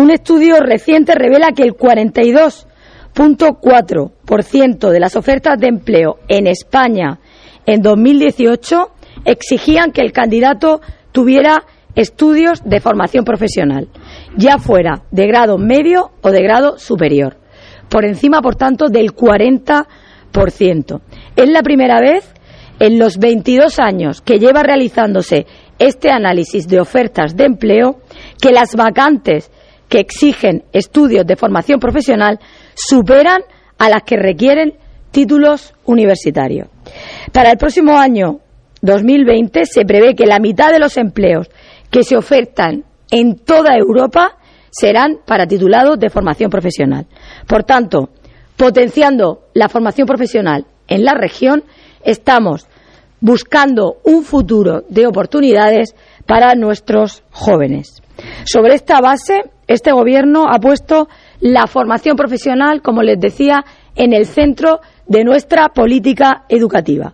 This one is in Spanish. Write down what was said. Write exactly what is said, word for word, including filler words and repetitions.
Un estudio reciente revela que el cuarenta y dos coma cuatro por ciento de las ofertas de empleo en España en dos mil dieciocho exigían que el candidato tuviera estudios de formación profesional, ya fuera de grado medio o de grado superior, por encima, por tanto, del cuarenta por ciento. Es la primera vez en los veintidós años que lleva realizándose este análisis de ofertas de empleo que las vacantes que exigen estudios de formación profesional superan a las que requieren títulos universitarios. Para el próximo año dos mil veinte se prevé que la mitad de los empleos que se ofertan en toda Europa serán para titulados de formación profesional. Por tanto, potenciando la formación profesional en la región, estamos buscando un futuro de oportunidades para nuestros jóvenes. Sobre esta base, este Gobierno ha puesto la formación profesional, como les decía, en el centro de nuestra política educativa.